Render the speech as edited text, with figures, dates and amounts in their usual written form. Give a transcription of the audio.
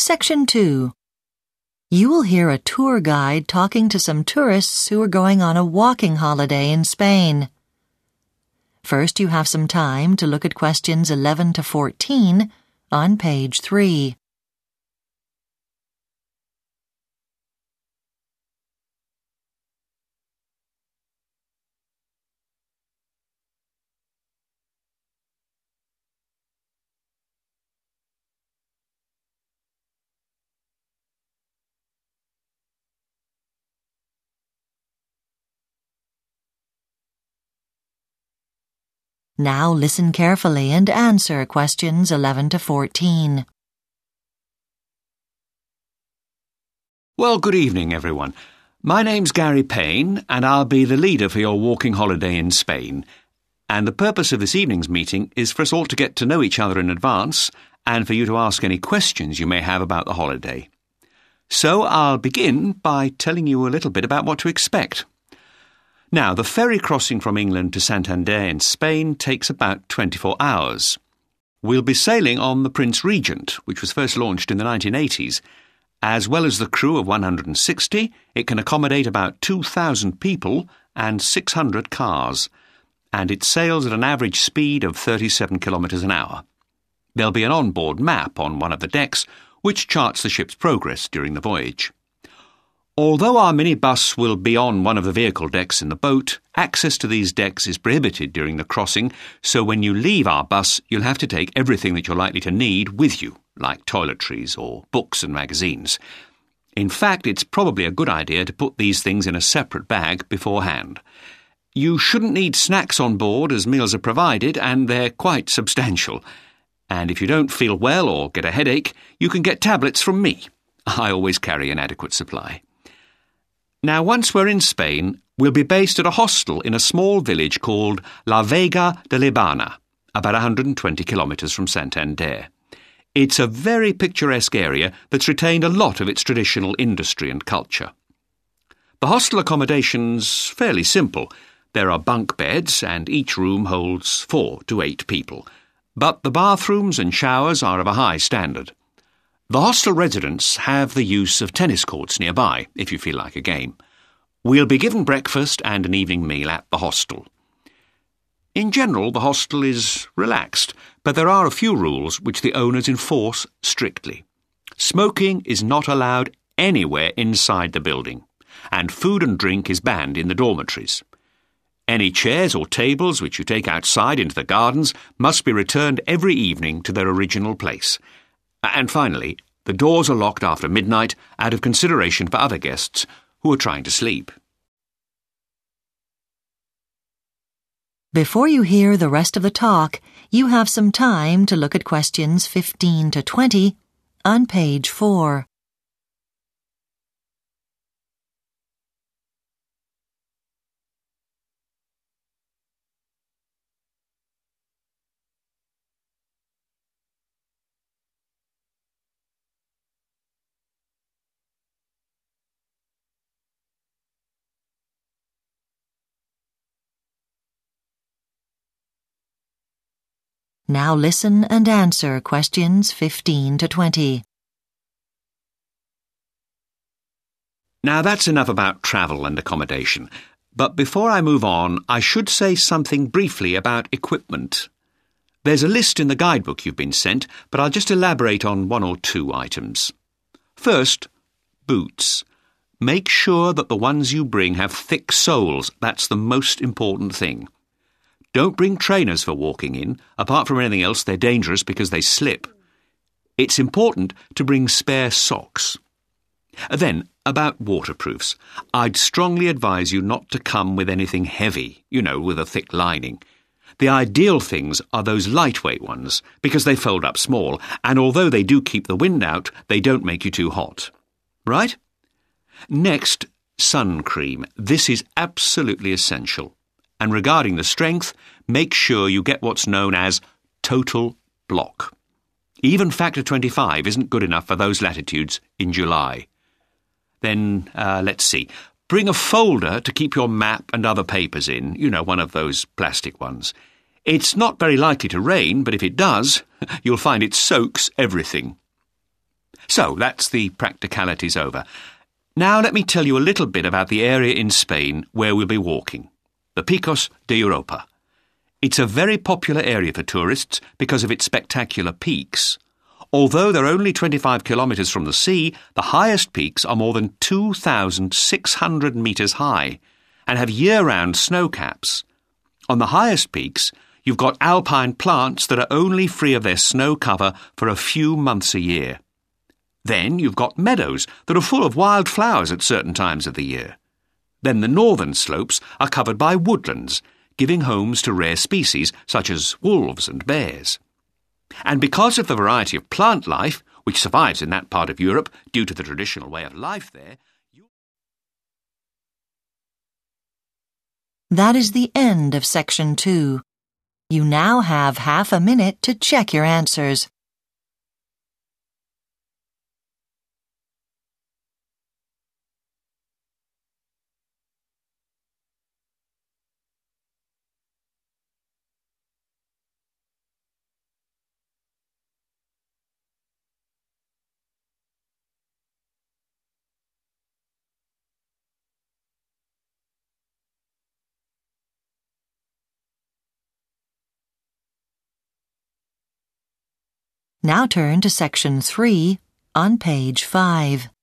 Section 2. You will hear a tour guide talking to some tourists who are going on a walking holiday in Spain. First, you have some time to look at questions 11 to 14 on page 3. Now listen carefully and answer questions 11 to 14. Well, good evening, everyone. My name's Gary Payne, and I'll be the leader for your walking holiday in Spain. And the purpose of this evening's meeting is for us all to get to know each other in advance and for you to ask any questions you may have about the holiday. So I'll begin by telling you a little bit about what to expect. Now, the ferry crossing from England to Santander in Spain takes about 24 hours. We'll be sailing on the Prince Regent, which was first launched in the 1980s. As well as the crew of 160, it can accommodate about 2,000 people and 600 cars, and it sails at an average speed of 37 kilometres an hour. There'll be an onboard map on one of the decks, which charts the ship's progress during the voyage. Although our minibus will be on one of the vehicle decks in the boat, access to these decks is prohibited during the crossing, so when you leave our bus, you'll have to take everything that you're likely to need with you, like toiletries or books and magazines. In fact, it's probably a good idea to put these things in a separate bag beforehand. You shouldn't need snacks on board as meals are provided, and they're quite substantial. And if you don't feel well or get a headache, you can get tablets from me. I always carry an adequate supply. Now, once we're in Spain, we'll be based at a hostel in a small village called La Vega de Libana, about 120 kilometres from Santander. It's a very picturesque area that's retained a lot of its traditional industry and culture. The hostel accommodation's fairly simple. There are bunk beds, and each room holds 4 to 8 people. But the bathrooms and showers are of a high standard. The hostel residents have the use of tennis courts nearby, if you feel like a game. We'll be given breakfast and an evening meal at the hostel. In general, the hostel is relaxed, but there are a few rules which the owners enforce strictly. Smoking is not allowed anywhere inside the building, and food and drink is banned in the dormitories. Any chairs or tables which you take outside into the gardens must be returned every evening to their original place. And finally, the doors are locked after midnight out of consideration for other guests who are trying to sleep. Before you hear the rest of the talk, you have some time to look at questions 15 to 20 on page 4. Now listen and answer questions 15 to 20. Now that's enough about travel and accommodation. But before I move on, I should say something briefly about equipment. There's a list in the guidebook you've been sent, but I'll just elaborate on 1 or 2 items. First, boots. Make sure that the ones you bring have thick soles. That's the most important thing. Don't bring trainers for walking in. Apart from anything else, they're dangerous because they slip. It's important to bring spare socks. Then, about waterproofs. I'd strongly advise you not to come with anything heavy, with a thick lining. The ideal things are those lightweight ones, because they fold up small, and although they do keep the wind out, they don't make you too hot. Right? Next, sun cream. This is absolutely essential. And regarding the strength, make sure you get what's known as total block. Even factor 25 isn't good enough for those latitudes in July. Then, let's see. Bring a folder to keep your map and other papers in, one of those plastic ones. It's not very likely to rain, but if it does, you'll find it soaks everything. So, that's the practicalities over. Now let me tell you a little bit about the area in Spain where we'll be walking, the Picos de Europa. It's a very popular area for tourists because of its spectacular peaks. Although they're only 25 kilometres from the sea, the highest peaks are more than 2,600 metres high and have year-round snow caps. On the highest peaks, you've got alpine plants that are only free of their snow cover for a few months a year. Then you've got meadows that are full of wild flowers at certain times of the year. Then the northern slopes are covered by woodlands, giving homes to rare species such as wolves and bears. And because of the variety of plant life, which survives in that part of Europe due to the traditional way of life there, That is the end of Section 2. You now have half a minute to check your answers. Now turn to Section 3 on page 5.